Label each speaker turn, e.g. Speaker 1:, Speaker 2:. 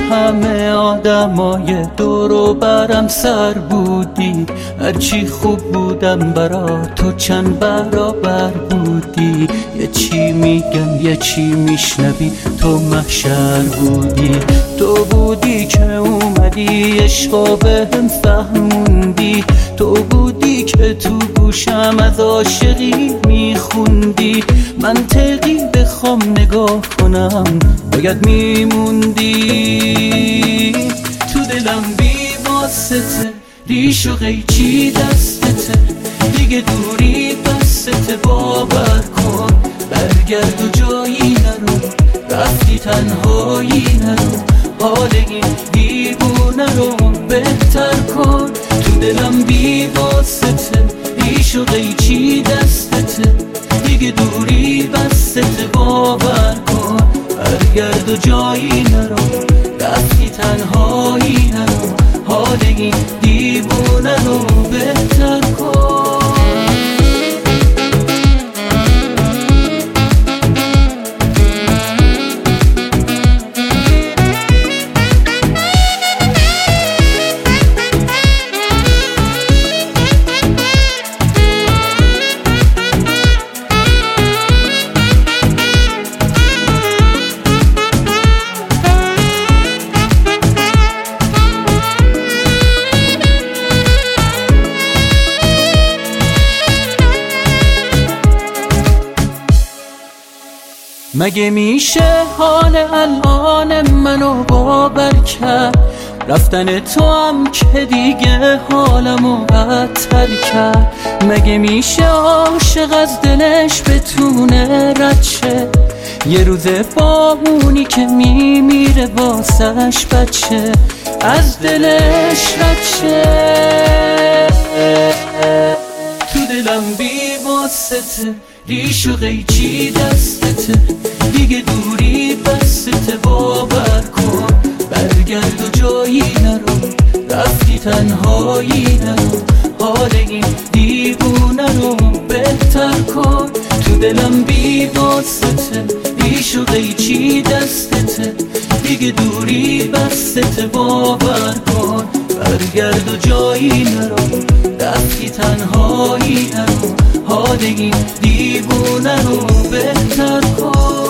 Speaker 1: همه آدمای دور و برم سر بودی، هرچی خوب بودم برا تو چند برابر بودی. یه چی میگم یه چی میشنوی، تو محشر بودی. تو بودی که اومدی عشقا بهم فهموندی، تو بودی که تو گوشم از عاشقی میخوندی. منطقی بخوام نگاه کنم باید میموندی. تو دلم بی واسطه ریش و قیچی دستته، دیگه دوری بسته باور کن. برگرد و جایی نرو، رفتی تنهایی نرو، حال این دیوونه رو بهتر کن. تو دلم بی واسطه ریش و قیچی دستته، دیگه دوری بسته باور کن. برگرد و جایی نرو، رفتی تنهایی نرو، حال این دیوونه رو بهتر کن. مگه میشه حال الان منو باور کرد؟ رفتن تو هم که دیگه حالمو بدتر کرد. مگه میشه عاشق از دلش بتونه رد شه؟ یه روز با اونی که میمیره واسش بچه از دلش رد شه. تو دلم بی واسطه ریش و قیچی دستته، دیگه دوری بسته باور کن. برگرد و جایی نرو، رفتی تنهایی نرو، حال این دیوونه رو بهتر کن. تو دلم بی واسطه ریش و قیچی دستته، دیگه دوری بسته باور کن. برگرد و جایی نرو، رفتی تنهایی نرو، حال این دیوونه رو بهتر کن.